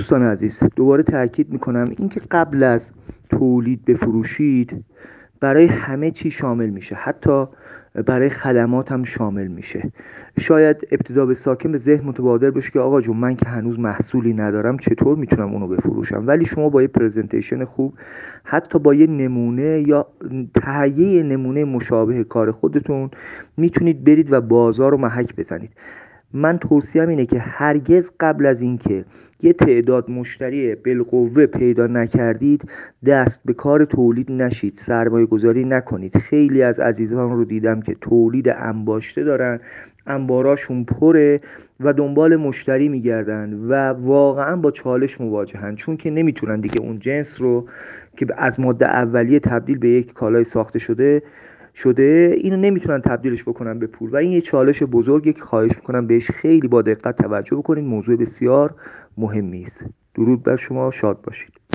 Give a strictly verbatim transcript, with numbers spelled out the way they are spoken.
دوستان عزیز، دوباره تاکید میکنم اینکه قبل از تولید بفروشید برای همه چی شامل میشه، حتی برای خدمات هم شامل میشه. شاید ابتدا به ساکن به ذهن متبادر بشه که آقا جون من که هنوز محصولی ندارم چطور میتونم اونو بفروشم، ولی شما با یه پرزنتیشن خوب، حتی با یه نمونه یا تهیه نمونه مشابه کار خودتون میتونید برید و بازار رو محک بزنید. من توصیهم اینه که هرگز قبل از اینکه یه تعداد مشتری بالقوه پیدا نکردید دست به کار تولید نشید، سرمایه گذاری نکنید. خیلی از عزیزان رو دیدم که تولید انباشته دارن، انباراشون پره و دنبال مشتری میگردن و واقعا با چالش مواجهن، چون که نمیتونن دیگه اون جنس رو که از ماده اولیه تبدیل به یک کالای ساخته شده شده اینو نمیتونن تبدیلش بکنن به پول و این یه چالش بزرگه که خواهش میکنم بهش خیلی با دقت توجه بکنین. موضوع بسیار مهمی است. درود بر شما، شاد باشید.